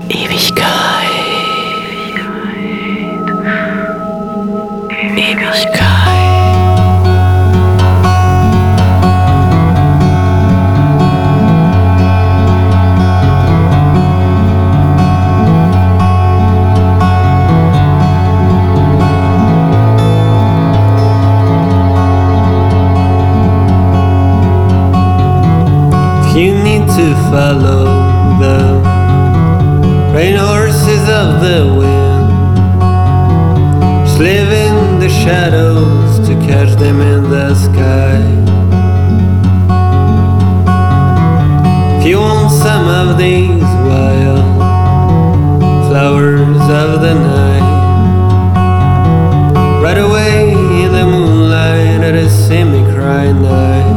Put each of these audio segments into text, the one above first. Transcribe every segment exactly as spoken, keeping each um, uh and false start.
Ewigkeit. Ewigkeit. You need to follow the rain horses of the wind. Just live in the shadows to catch them in the sky. If you want some of these wild flowers of the night, right away in the moonlight at a semi-cry night.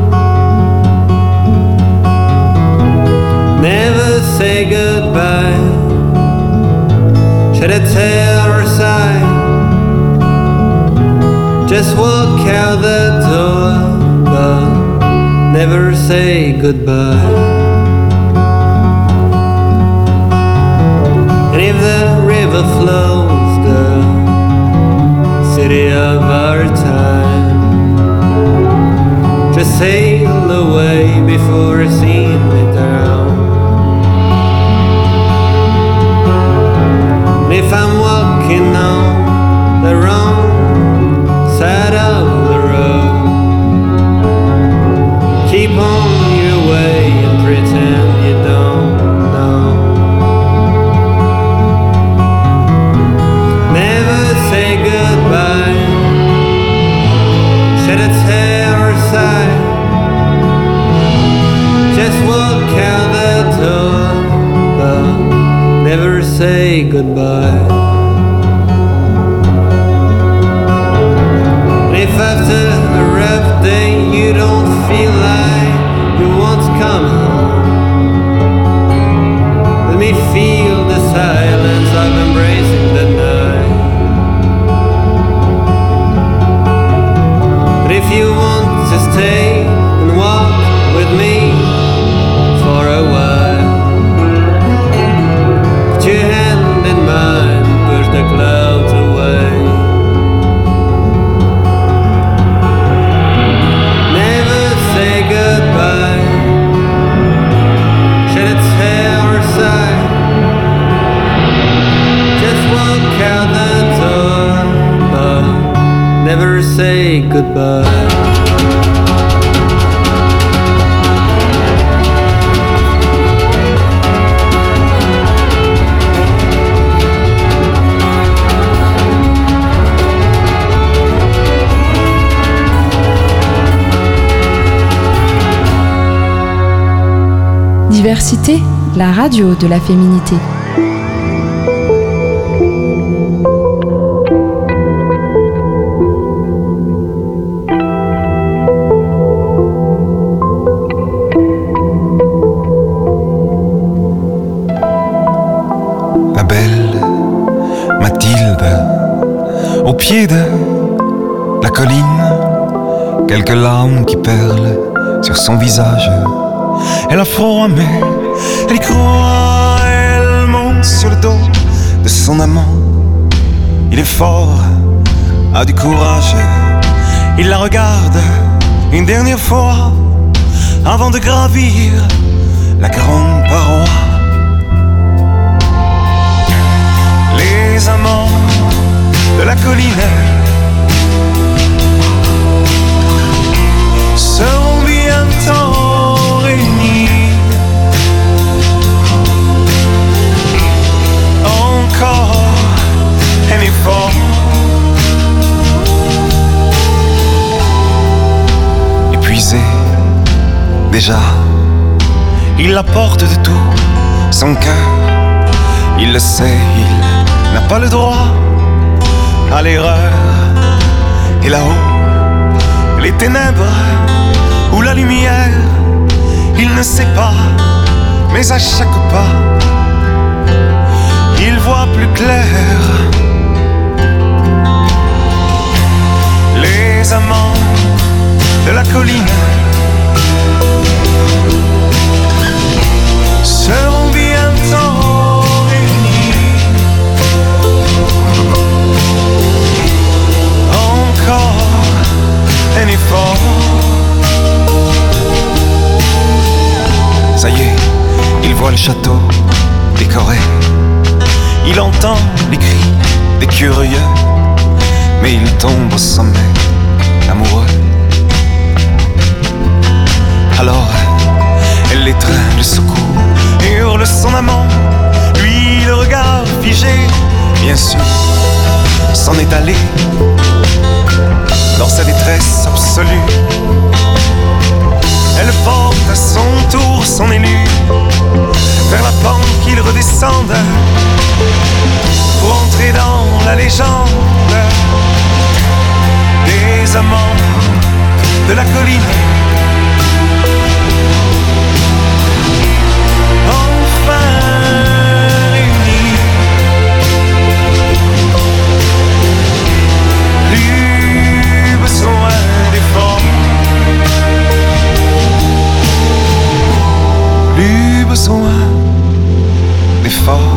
Never say goodbye, shed a tear or sigh. Just walk out the door, but never say goodbye. And if the river flows the city of our time, just sail away before seeing me down. If I'm walking on the wrong side of the road, keep on your way and pretend you don't know. Never say goodbye, shed a tear or sigh. Just walk out the door, but never say goodbye. And if after a rough day you don't feel like you want to come home, let me feel the silence of embracing the night. But if you want to stay and walk with me for a while, put your hand in mine, push the clouds away. Never say goodbye, shed a tear or sigh. Just walk out the door, but never say goodbye. Diversité, la radio de la féminité. La belle Mathilde, au pied de la colline, quelques larmes qui perlent sur son visage. Elle a froid mais elle y croit, elle monte sur le dos de son amant. Il est fort, a du courage, il la regarde une dernière fois avant de gravir la grande paroi. Les amants de la colline seront bientôt réunis. Encore aimer fort, épuisé déjà, il la porte de tout son cœur. Il le sait, il n'a pas le droit à l'erreur. Et là-haut, les ténèbres ou la lumière, il ne sait pas, mais à chaque pas, il voit plus clair. Les amants de la colline seront bientôt il entend les cris des curieux, mais il tombe au sommet amoureux. Alors elle l'étreint, le secoue, hurle son amant, lui le regard figé, bien sûr, s'en est allé dans sa détresse absolue. Elle porte à son tour son élu vers la pente qu'il redescende pour entrer dans la légende des amants de la colline. Enfin réunis, plus besoin d'efforts, plus besoin d'efforts.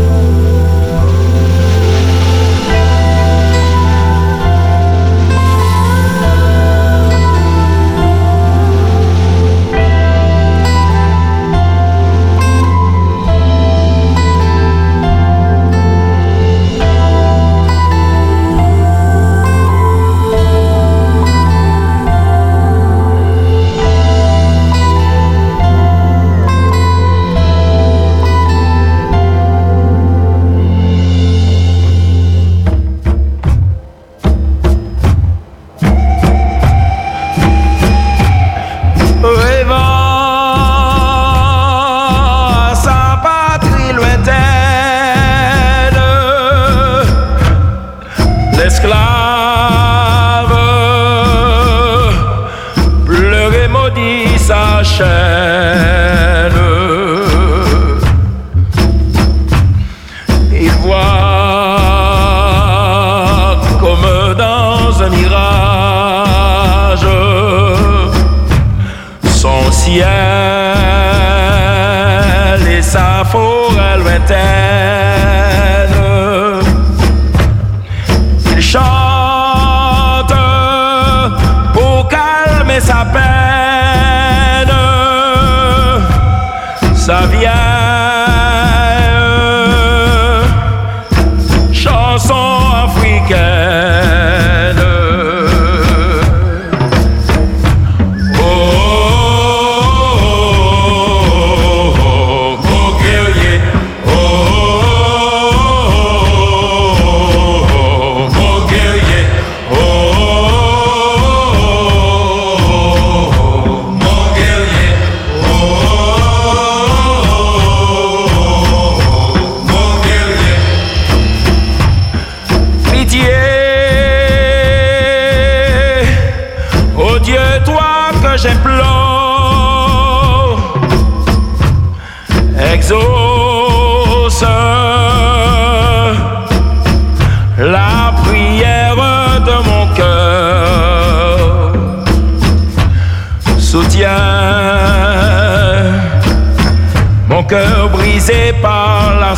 Cœur brisé par la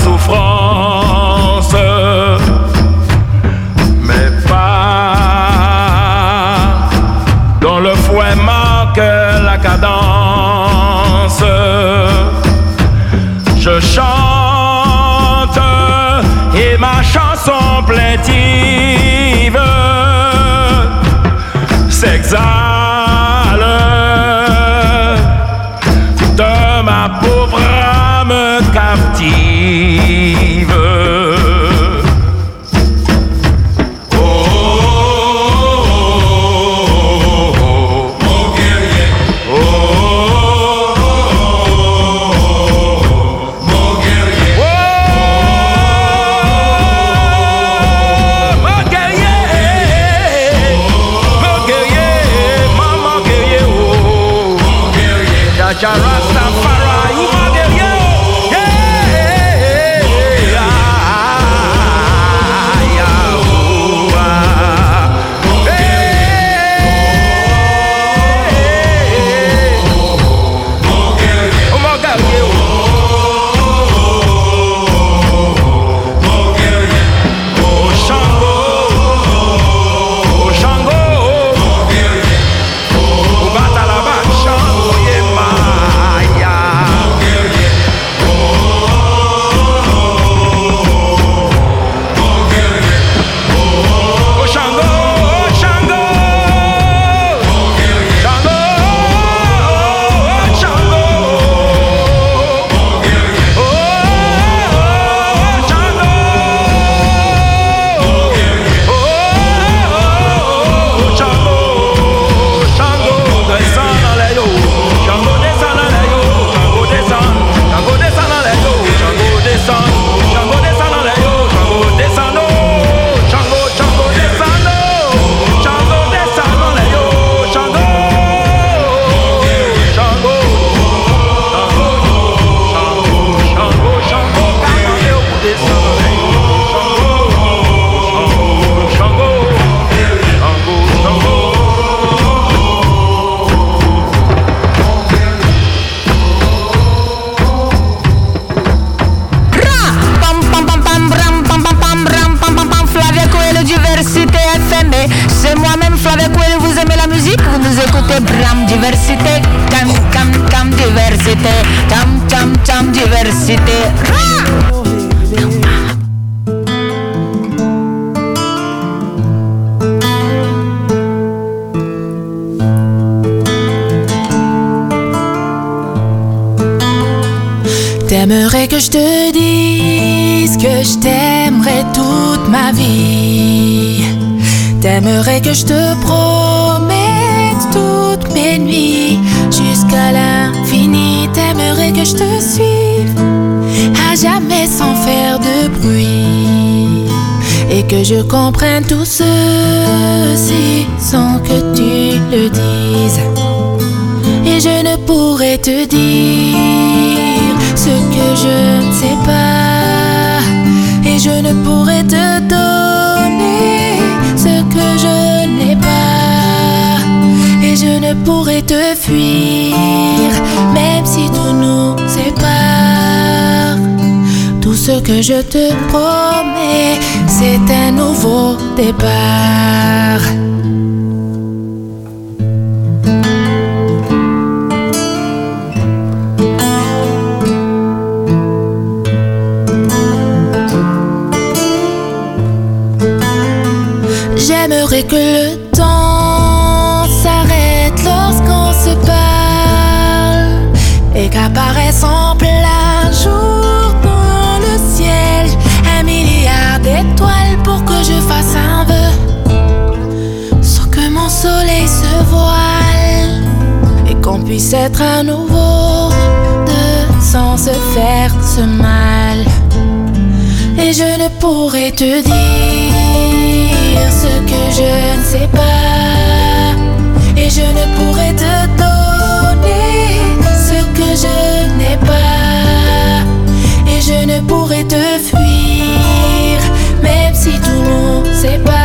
souffrance, mais pas dans le fouet manque la cadence. Je chante et ma chanson plaintive s'exhale de ma pauvre âme captive. Oh, oh, oh, oh, mon guerrier. Oh, oh, oh, mon guerrier. Oh, mon guerrier. Mon guerrier, et moi-même Flavie Coelho, vous aimez la musique? Vous nous écoutez Bram Diversité, Cam Cam Cam Diversité, Cam Cam Cam Diversité. T'aimerais que je te dise que je t'aimerais toute ma vie. T'aimerais que je te promette toutes mes nuits jusqu'à l'infini. T'aimerais que je te suive à jamais sans faire de bruit, et que je comprenne tout ceci sans que tu le dises. Et je ne pourrais te dire ce que je ne sais pas, et je ne pourrais te donner ce que je n'ai pas, et je ne pourrais te fuir même si tout nous sépare. Tout ce que je te promets, c'est un nouveau départ. J'aimerais que le temps s'arrête lorsqu'on se parle, et qu'apparaisse en plein jour dans le ciel un milliard d'étoiles pour que je fasse un vœu, sans que mon soleil se voile, et qu'on puisse être à nouveau deux sans se faire ce mal. Et je ne pourrais te dire ce que je ne sais pas, et je ne pourrais te donner ce que je n'ai pas, et je ne pourrais te fuir même si tout nous sépare.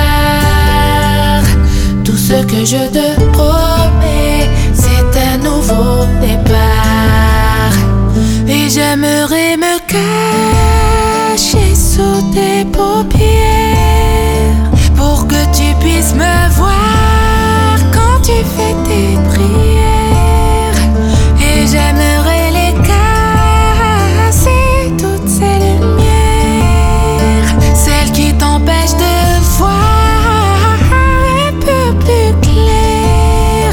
Tout ce que je te promets, c'est un nouveau départ. Et j'aimerais me cacher sous tes paupières pour que tu puisses me voir quand tu fais tes prières. Et j'aimerais les casser, toutes ces lumières, celles qui t'empêchent de voir un peu plus clair.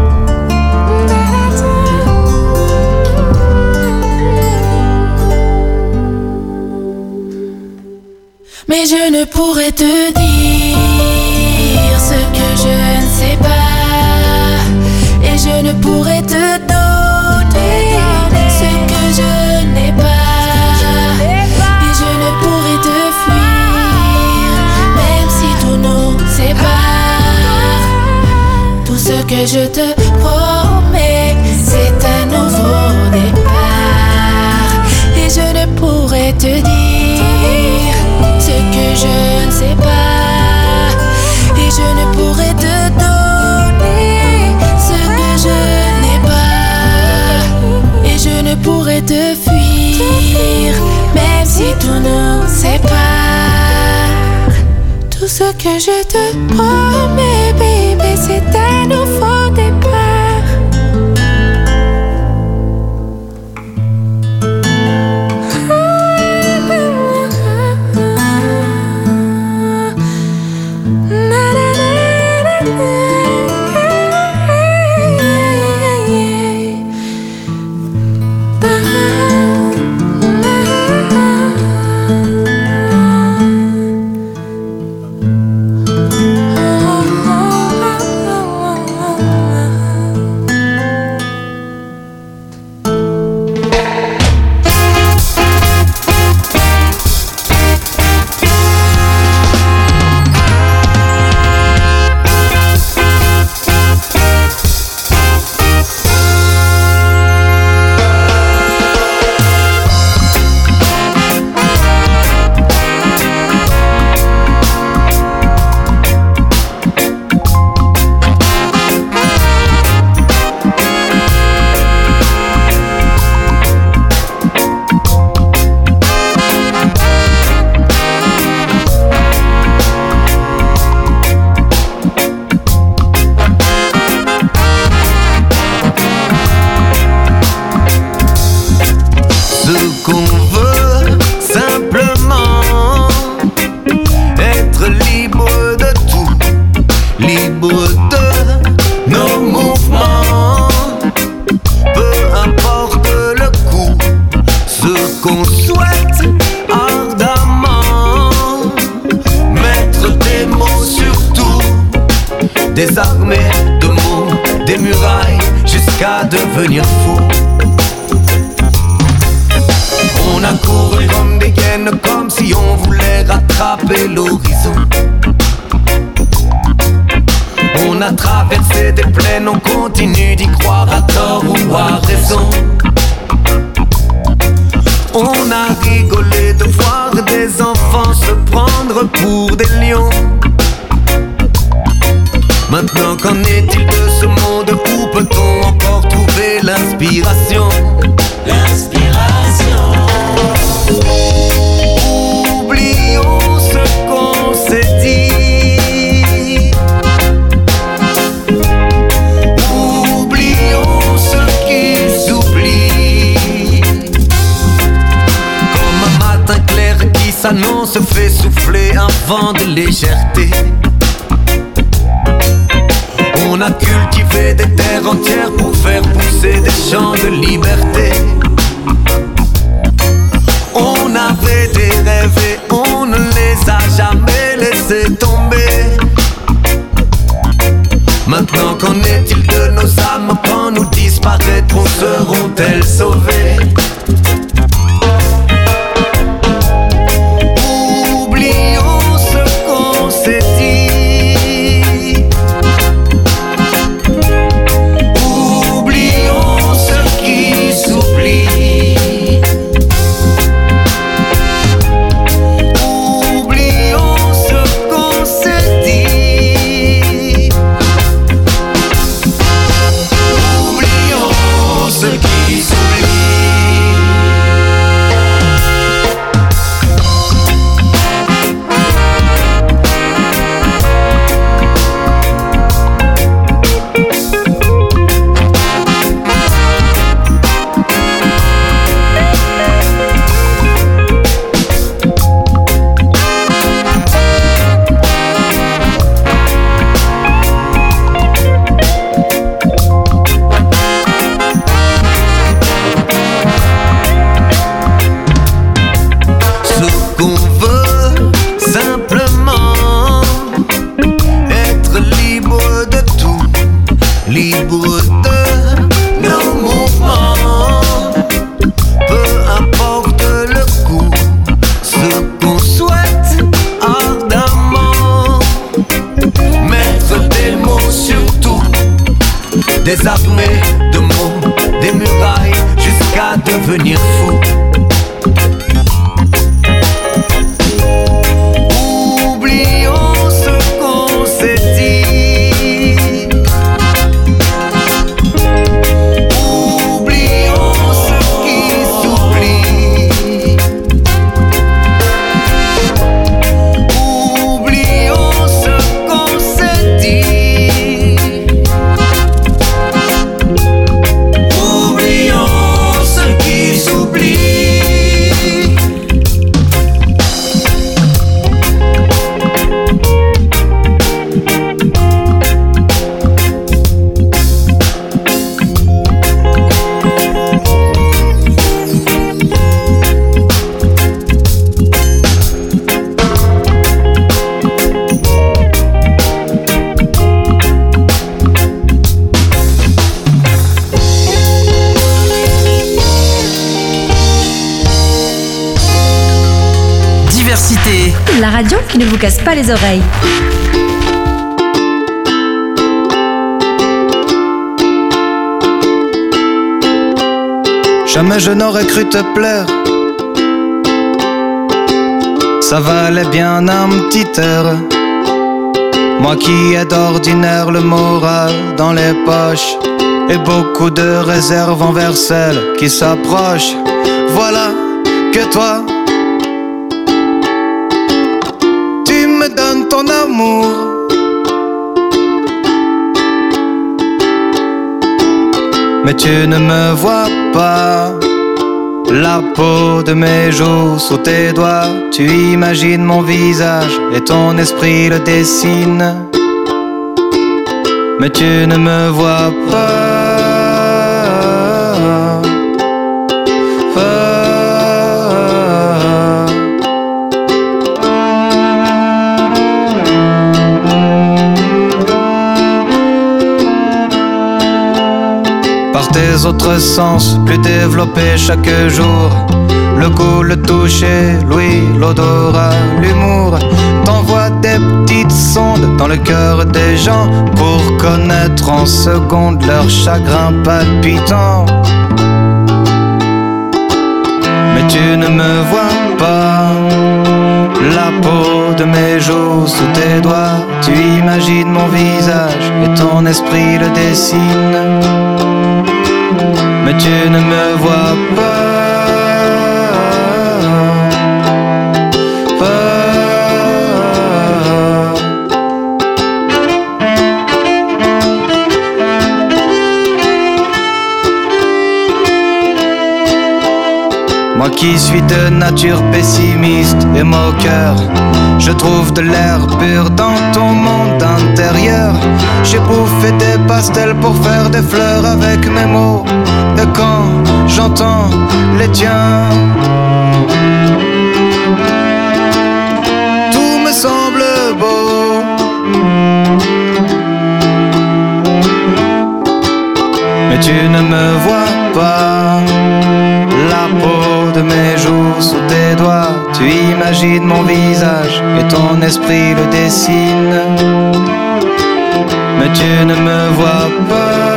Mais je ne pourrais te dire ce que je ne sais pas, et je ne pourrais te donner ce que je n'ai pas, et je ne pourrais te fuir même si tout nous sépare. Tout ce que je te promets, c'est un nouveau départ. Et je ne pourrais te dire ce que je ne sais pas, et je ne pourrais te donner ce que je n'ai pas, et je ne pourrais te fuir même si tout nous sépare. Tout ce que je te promets, bébé, c'est un nouveau départ. Oh, Désarmé de mots, des murailles, jusqu'à devenir fou. On a couru comme des hyènes, comme si on voulait rattraper l'horizon. On a traversé des plaines, on continue d'y croire à tort ou à raison. On a rigolé de voir des enfants se prendre pour des lions. Maintenant qu'en est-il de ce monde? Où peut-on encore trouver l'inspiration? L'inspiration. Oublions ce qu'on s'est dit. Oublions ce qui s'oublie. Comme un matin clair qui s'annonce fait souffler un vent de légèreté. On a cultivé des terres entières pour faire pousser des champs de liberté. On avait des rêves et on ne les a jamais laissés tomber. Maintenant qu'en est-il de nos âmes? Quand nous disparaîtrons, seront-elles sauvées? Oublions ce qu'on s'est dit. Désarmé de mots, des murailles, jusqu'à devenir fou. Oublions ce qu'on s'est dit. Oublions ce qui s'oublie. Oublions ce qu'on s'est dit. La radio qui ne vous casse pas les oreilles. Jamais je n'aurais cru te plaire. Ça valait bien un petit air. Moi qui ai d'ordinaire le moral dans les poches et beaucoup de réserve envers celles qui s'approchent. Voilà que toi, donne ton amour. Mais tu ne me vois pas. La peau de mes joues sous tes doigts. Tu imagines mon visage et ton esprit le dessine. Mais tu ne me vois pas. sens plus développés chaque jour. Le goût, le toucher, l'ouïe, l'odorat, l'humour t'envoie des petites sondes dans le cœur des gens pour connaître en seconde leur chagrin palpitant. Mais tu ne me vois pas, la peau de mes joues sous tes doigts. Tu imagines mon visage et ton esprit le dessine. Mais tu ne me vois pas. Moi qui suis de nature pessimiste et moqueur, je trouve de l'air pur dans ton monde intérieur. J'ai bouffé des pastels pour faire des fleurs avec mes mots. Et quand j'entends les tiens, tout me semble beau. Mais tu ne me vois pas, la peau de mes joues sous tes doigts. Tu imagines mon visage et ton esprit le dessine. Mais tu ne me vois pas.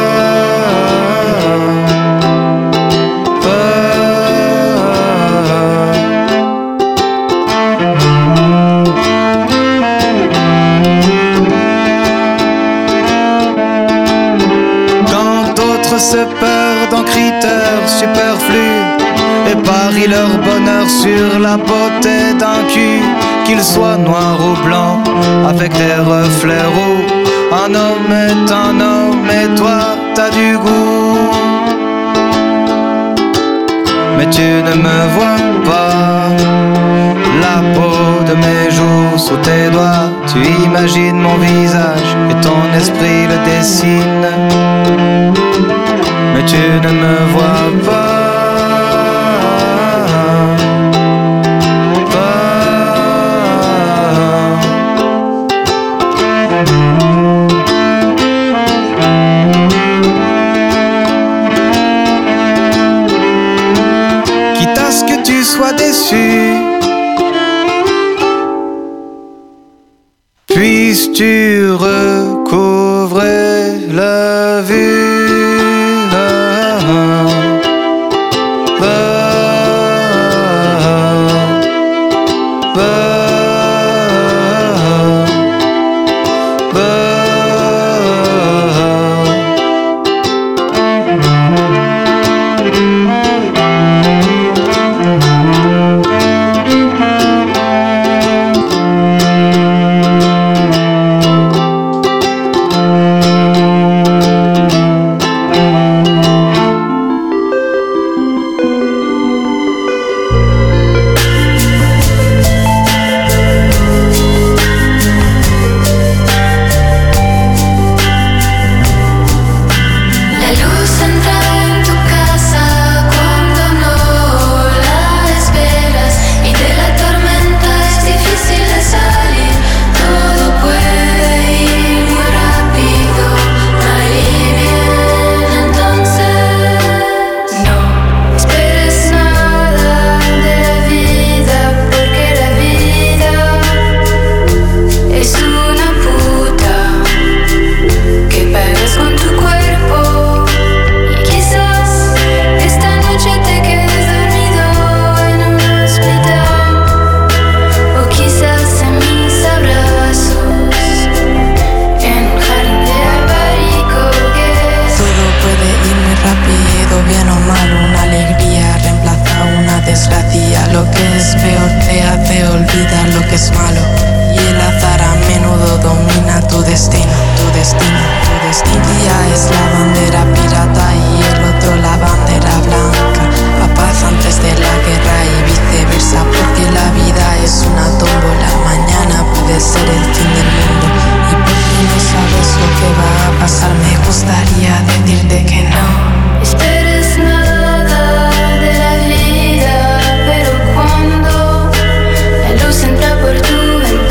Se perdent en critères superflus et parient leur bonheur sur la beauté d'un cul, qu'il soit noir ou blanc avec des reflets roux. Un homme est un homme et toi t'as du goût. Mais tu ne me vois pas, la peau de mes joues sous tes doigts. Tu imagines mon visage et ton esprit le dessine. Mais tu ne me vois pas. Quitte à ce que tu sois déçu, puisses-tu recouvrer la vue. Entra por tu ventana.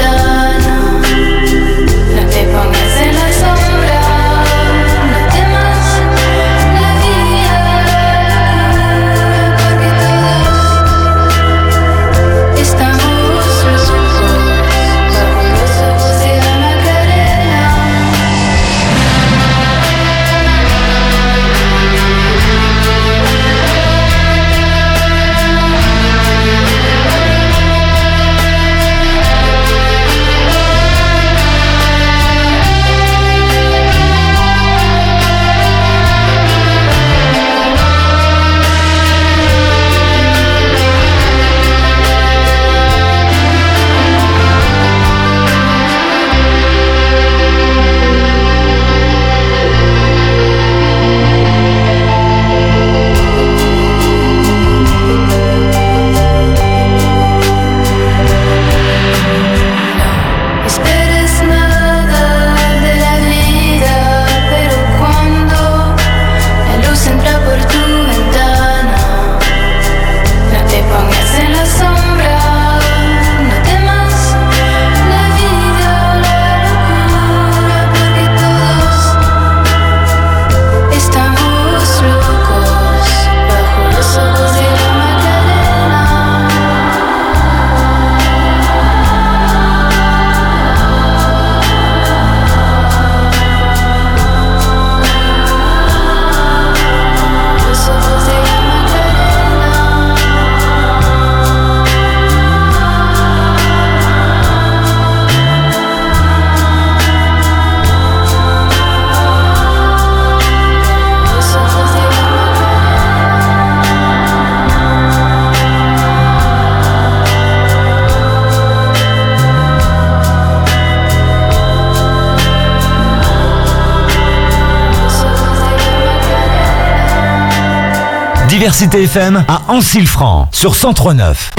Diversité F M à Ancille-Franc sur cent trois neuf.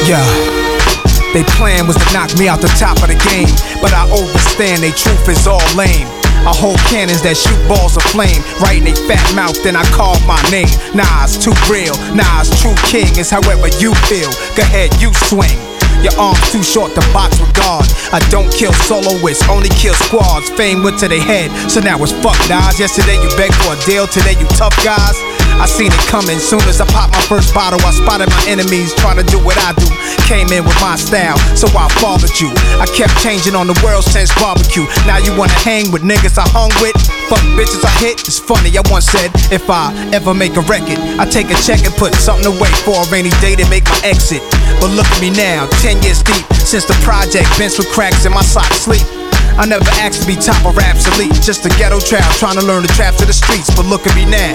Yeah. They plan was to knock me out the top of the game, but I overstand they truth is all lame. I hold cannons that shoot balls of flame right in they fat mouth, then I call my name. Nah, it's too real. Nah, it's true king. It's however you feel. Go ahead, you swing. Your arms too short to box with God. I don't kill soloists, only kill squads. Fame went to their head, so now it's fuck dies. Yesterday you begged for a deal, today you tough guys. I seen it coming, soon as I popped my first bottle, I spotted my enemies trying to do what I do. Came in with my style, so I followed you. I kept changing on the world since barbecue. Now you wanna hang with niggas I hung with? Fuck bitches I hit, it's funny, I once said, if I ever make a record, I take a check and put something away for a rainy day to make my exit. But look at me now, ten years deep, since the project, bench with cracks in my socks sleep. I never asked to be top of raps elite, just a ghetto child trying to learn the traps of the streets. But look at me now.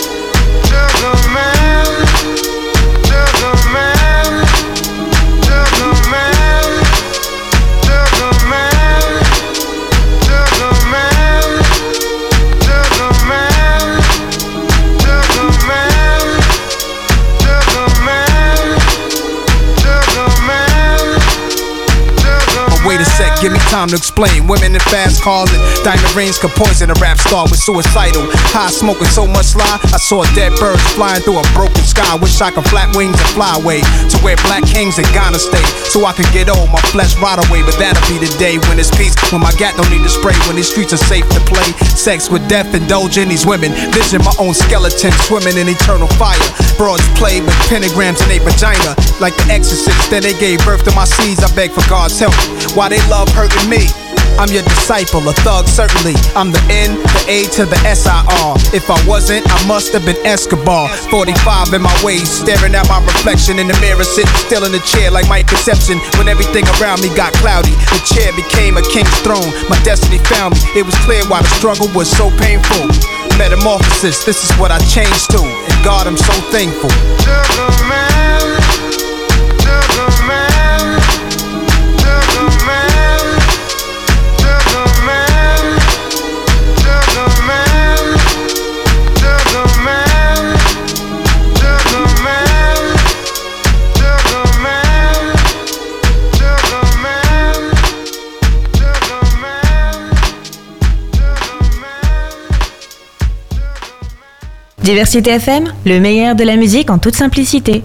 Sugar man, sugar man, sugar man, sugar man, sugar man, sugar man, sugar man, sugar man, sugar man, sugar man. Wait a sec, give me time to explain. Women in fast cars and diamond rings could poison a rap star with suicidal. High smoking so much lie, I saw dead birds flying through a broken sky. Wish I could flap wings and fly away to where black kings in Ghana stay, so I could get old, my flesh rot away. But that'll be the day when it's peace, when my gat don't need to spray, when these streets are safe to play. Sex with death, indulging these women, vision my own skeleton swimming in eternal fire. Broads play with pentagrams in their vagina, like the exorcist. Then they gave birth to my seeds, I beg for God's help. Why they love hurting me? I'm your disciple, a thug certainly. I'm the N, the A to the S I R. If I wasn't, I must have been Escobar. forty-five in my waist, staring at my reflection in the mirror, sitting still in the chair like my conception. When everything around me got cloudy, the chair became a king's throne. My destiny found me, it was clear why the struggle was so painful. Metamorphosis, this is what I changed to, and God, I'm so thankful. Sugar man, sugar man, sugar man. Diversité F M, le meilleur de la musique en toute simplicité.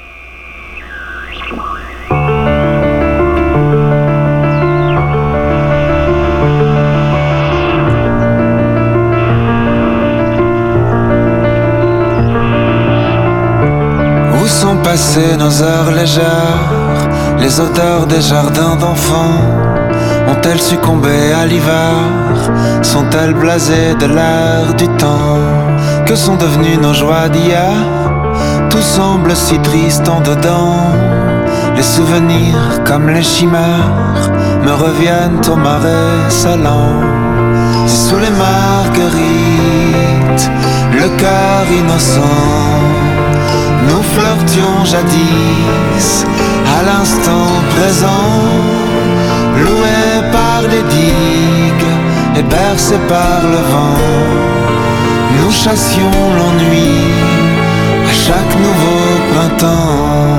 Où sont passées nos heures légères, les odeurs des jardins d'enfants? Ont-elles succombé à l'hiver? Sont-elles blasées de l'air du temps? Que sont devenues nos joies d'hier? Tout semble si triste en dedans. Les souvenirs comme les chimères me reviennent au marais salant. C'est sous les marguerites, le cœur innocent. Nous flirtions jadis à l'instant présent, loués par les digues et bercés par le vent. Nous chassions l'ennui à chaque nouveau printemps.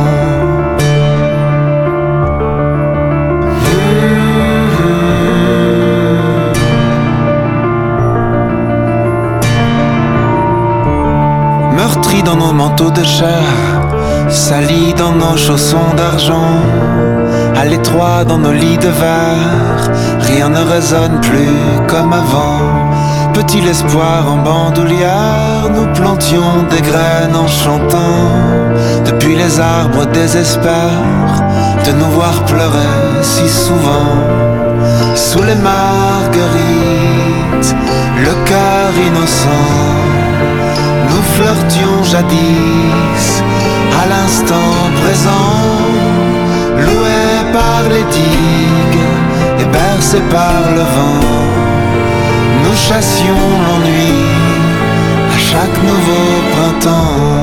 Meurtris dans nos manteaux de chair, salis dans nos chaussons d'argent, à l'étroit dans nos lits de verre, rien ne résonne plus comme avant. Petit l'espoir en bandoulière, nous plantions des graines en chantant. Depuis les arbres désespèrent de nous voir pleurer si souvent. Sous les marguerites, le cœur innocent, nous flirtions jadis à l'instant présent, loués par les digues et bercés par le vent. Nous chassions l'ennui à chaque nouveau printemps.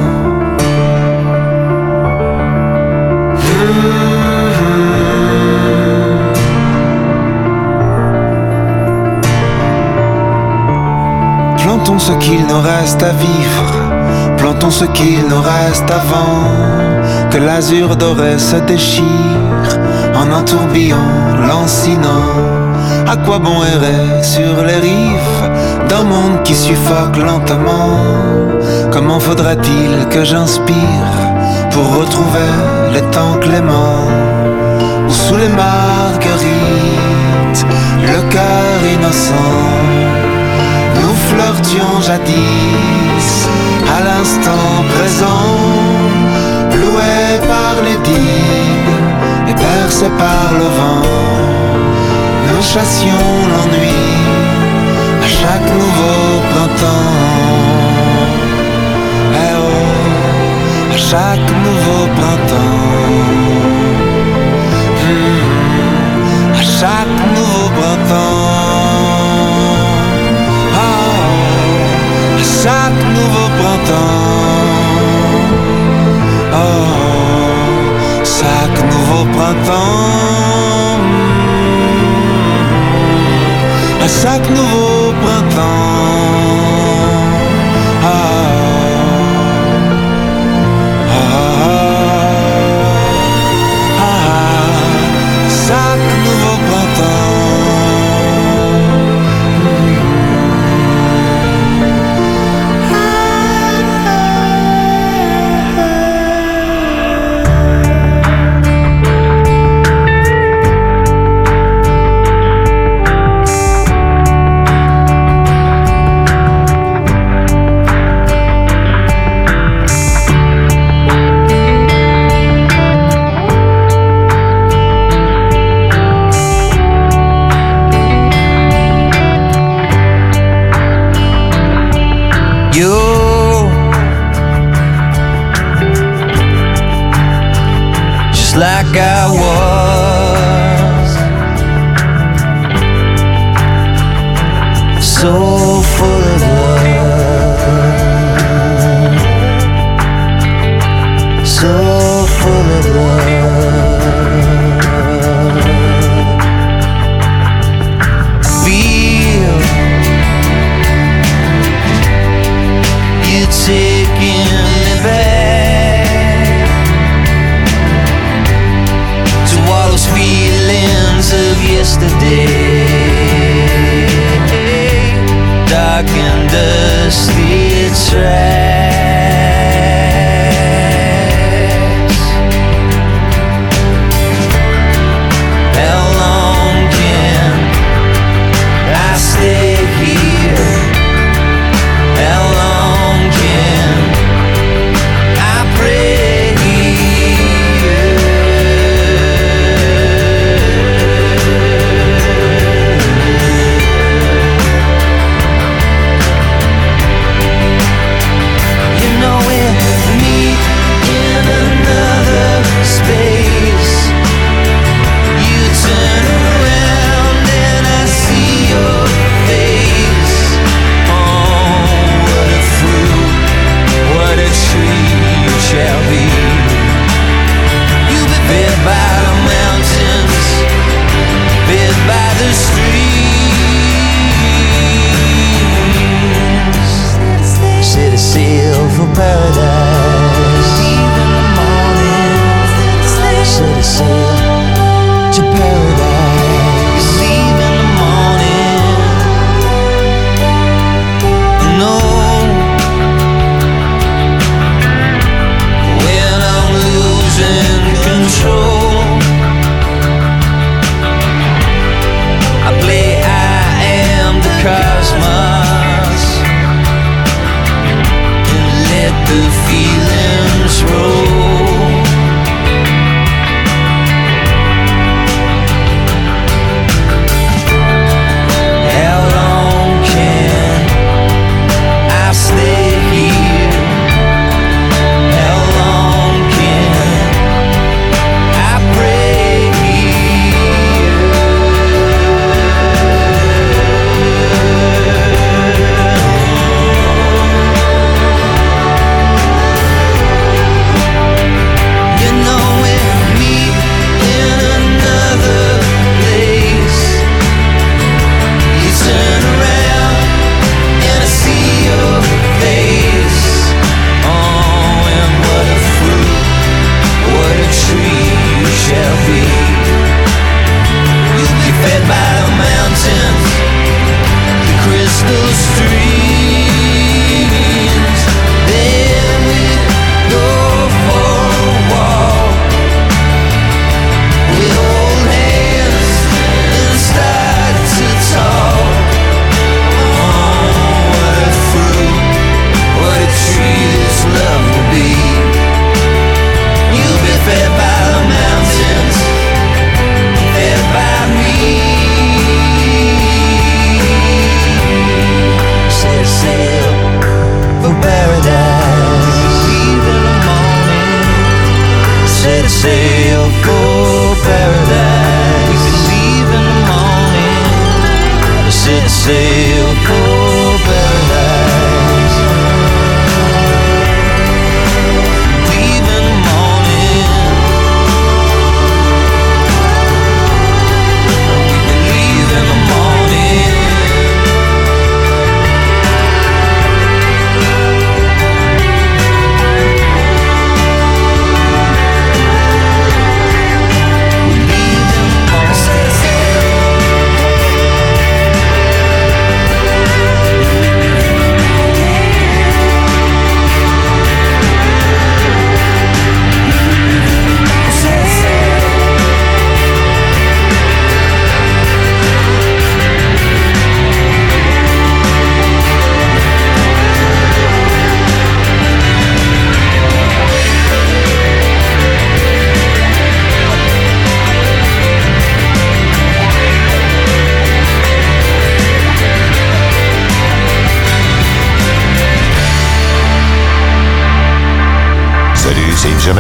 Plantons ce qu'il nous reste à vivre, plantons ce qu'il nous reste avant que l'azur doré se déchire en un tourbillon lancinant. À quoi bon errer sur les rives d'un monde qui suffoque lentement? Comment faudrait-il que j'inspire pour retrouver les temps cléments où sous les marguerites, le cœur innocent, nous flirtions jadis à l'instant présent, loués par les digues et bercés par le vent. Nous chassions l'ennui à chaque nouveau printemps. Eh oh, à chaque nouveau printemps. Mmh, à chaque nouveau printemps. Oh, à chaque nouveau printemps. Oh, chaque nouveau printemps. À chaque nouveau printemps. Ah, ah, ah, ah, chaque nouveau printemps. Like I was, so full of love, so full of love. Feel you taking me back all those feelings of yesterday, dark and dusty tracks. How long can I stay here? How long can I pray? Paradise, in the morning, set a sail to paradise. Leave in the morning, no, when I'm losing control, I play I am the cosmos. Let the feelings roll.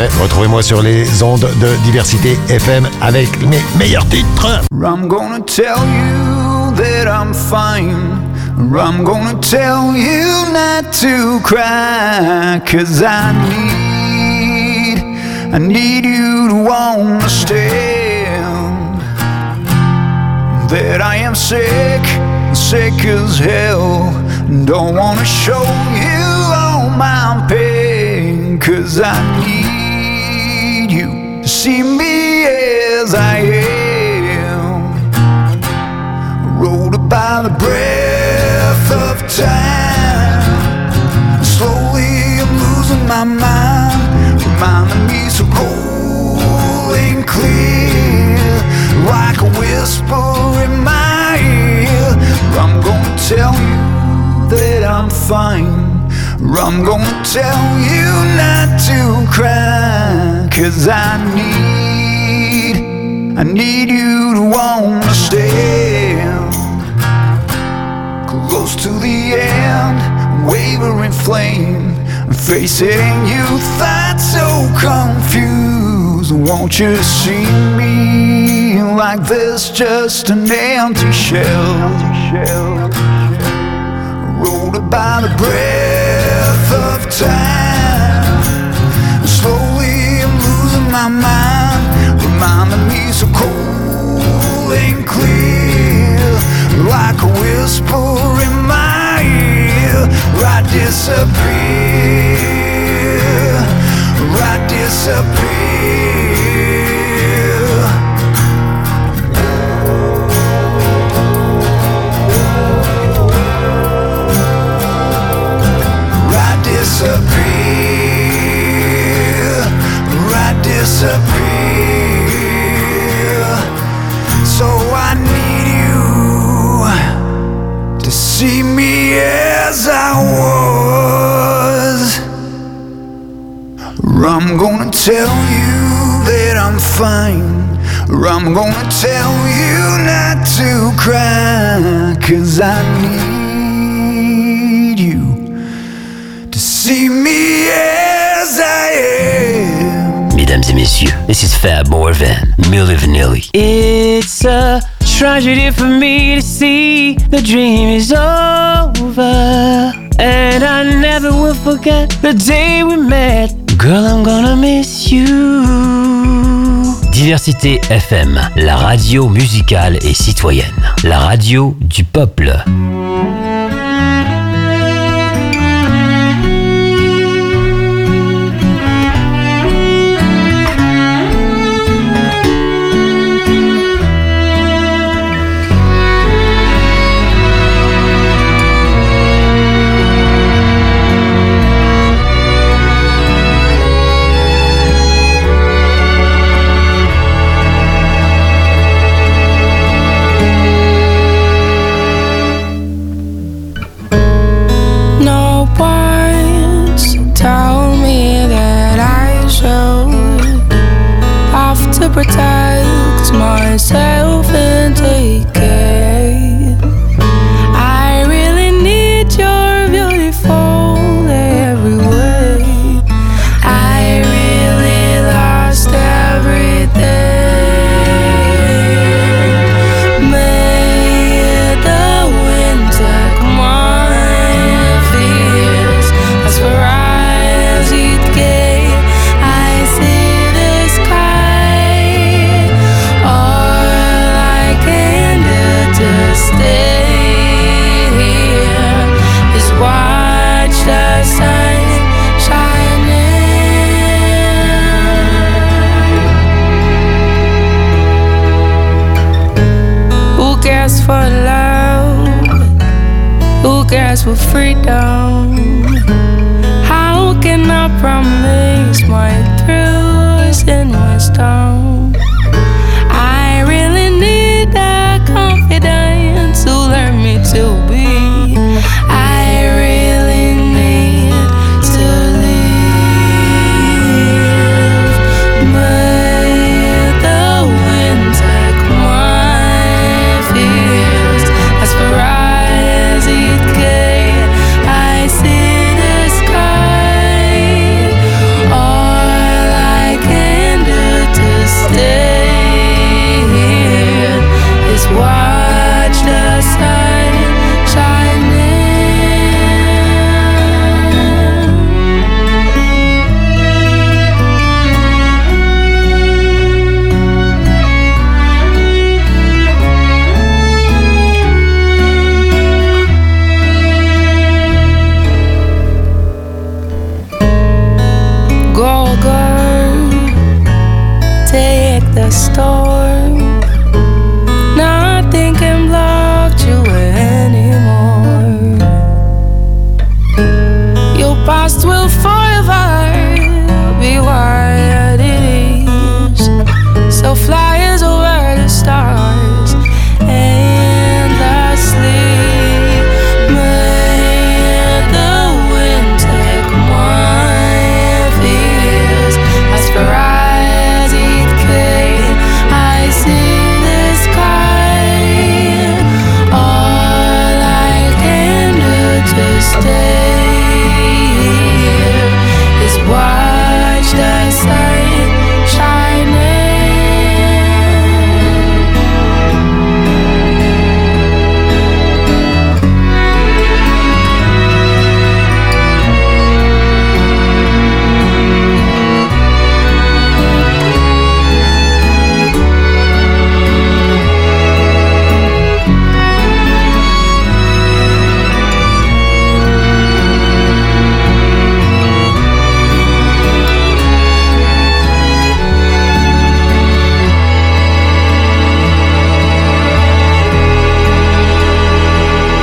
Ouais, retrouvez-moi sur les ondes de Diversité F M avec mes meilleurs titres. I'm gonna tell you that I'm fine. I'm gonna tell you not to cry, 'cause I need, I need you to understand that I am sick, sick as hell. Don't wanna show you all my pain, 'cause I need you to see me as I am. Rolled by the breath of time, slowly I'm losing my mind, reminding me so cold and clear, like a whisper in my ear. I'm gonna tell you that I'm fine. I'm gonna tell you not to cry, 'cause I need, I need you to understand. Close to the end, wavering flame, facing you, thoughts so confused. Won't you see me like this, just an empty shell? Rolled by the breath of time, slowly I'm losing my mind, reminding me so cold and clear, like a whisper in my ear. I disappear, I disappear. Disappear, I disappear. So I need you to see me as I was. I'm gonna tell you that I'm fine. I'm gonna tell you not to cry, 'cause I need you to see me as I am. Mesdames et messieurs, this is Fat More Than Milli Vanilli. It's a tragedy for me to see the dream is over, and I never will forget the day we met. Girl, I'm gonna miss you. Diversité F M, la radio musicale et citoyenne, la radio du peuple. To protect myself and take care. I really need your beautiful every way. I really lost everything. May the wind take my fears as far as it can. I see the sky. All I can do to stay here is watch the sun shining. Who cares for love? Who cares for freedom? How can I promise my truth and wisdom? I really need that confidence to learn me to be. I really need to live. May the wind take my fears as far as it can. I see the sky. All I store.